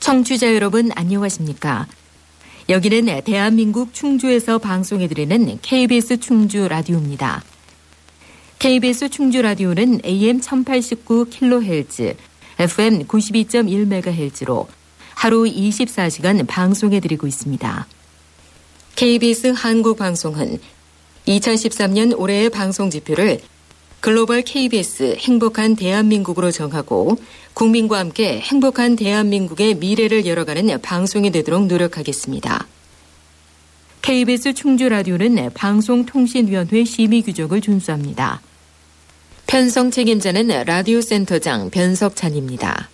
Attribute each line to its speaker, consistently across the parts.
Speaker 1: 청취자 여러분 안녕하십니까? 여기는 대한민국 충주에서 방송해드리는 KBS 충주 라디오입니다. KBS 충주 라디오는 AM 1089kHz, FM 92.1MHz로 하루 24시간 방송해드리고 있습니다. KBS 한국방송은 2013년 올해의 방송 지표를 글로벌 KBS 행복한 대한민국으로 정하고 국민과 함께 행복한 대한민국의 미래를 열어가는 방송이 되도록 노력하겠습니다. KBS 충주 라디오는 방송통신위원회 심의 규정을 준수합니다. 편성 책임자는 라디오 센터장 변석찬입니다.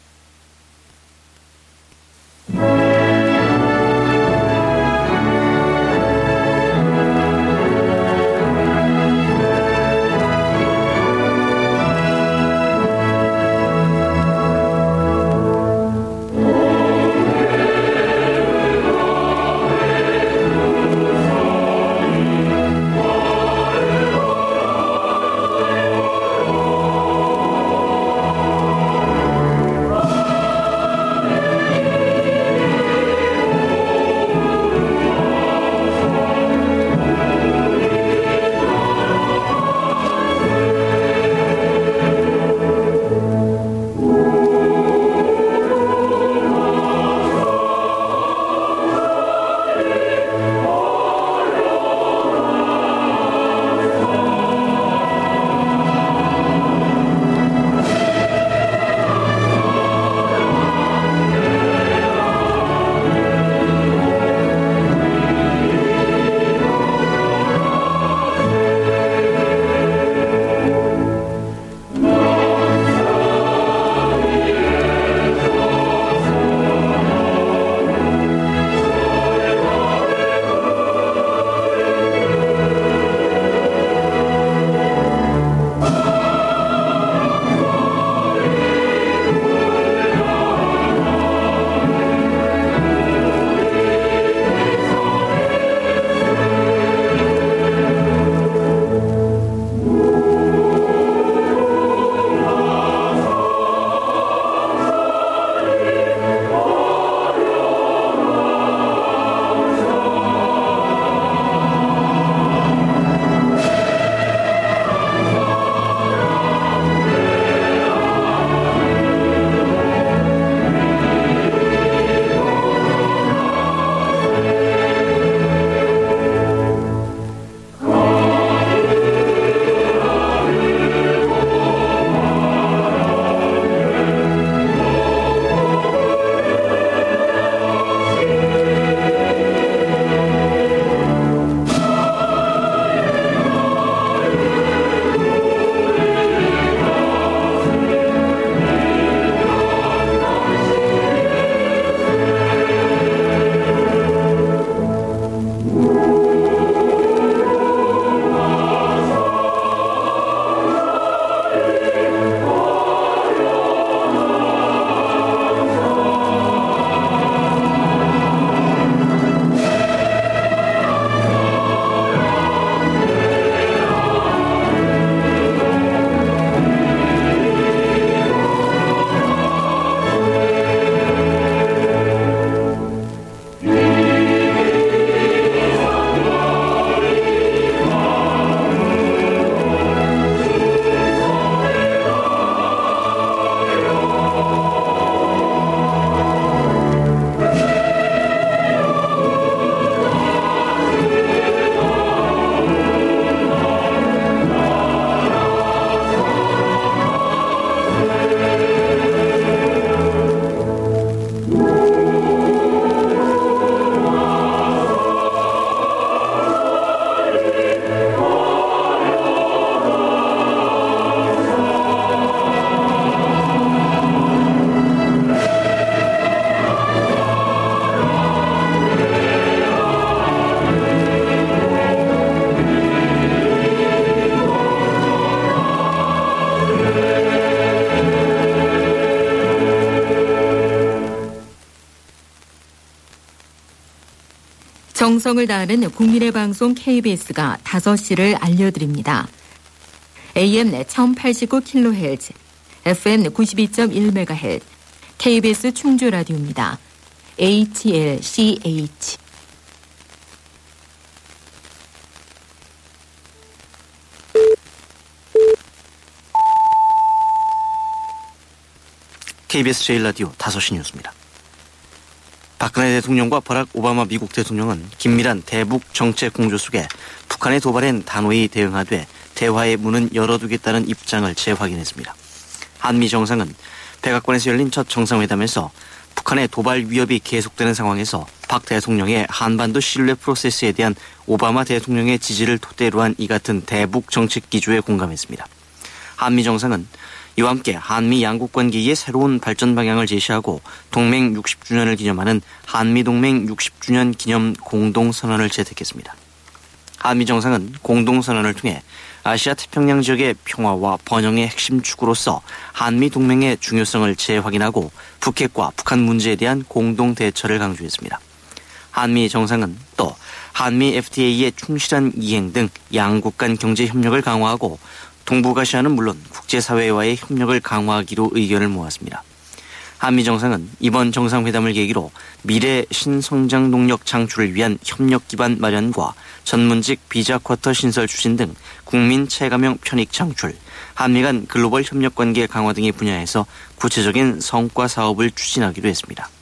Speaker 1: 정성을 다하는 국민의 방송 KBS가 5시를 알려드립니다. AM 1089kHz, FM 92.1MHz, KBS 충주 라디오입니다. HLCH.
Speaker 2: KBS 제1라디오 5시 뉴스입니다. 박근혜 대통령과 버락 오바마 미국 대통령은 긴밀한 대북 정책 공조 속에 북한의 도발엔 단호히 대응하되 대화의 문은 열어두겠다는 입장을 재확인했습니다. 한미 정상은 백악관에서 열린 첫 정상회담에서 북한의 도발 위협이 계속되는 상황에서 박 대통령의 한반도 신뢰 프로세스에 대한 오바마 대통령의 지지를 토대로 한 이 같은 대북 정책 기조에 공감했습니다. 한미 정상은 이와 함께 한미 양국 관계의 새로운 발전 방향을 제시하고 동맹 60주년을 기념하는 한미동맹 60주년 기념 공동선언을 채택했습니다. 한미 정상은 공동선언을 통해 아시아 태평양 지역의 평화와 번영의 핵심 축으로서 한미동맹의 중요성을 재확인하고 북핵과 북한 문제에 대한 공동 대처를 강조했습니다. 한미 정상은 또 한미 FTA의 충실한 이행 등 양국 간 경제 협력을 강화하고 동북아시아는 물론 국제사회와의 협력을 강화하기로 의견을 모았습니다. 한미 정상은 이번 정상회담을 계기로 미래 신성장 동력 창출을 위한 협력 기반 마련과 전문직 비자 쿼터 신설 추진 등 국민 체감형 편익 창출, 한미 간 글로벌 협력 관계 강화 등의 분야에서 구체적인 성과 사업을 추진하기로 했습니다.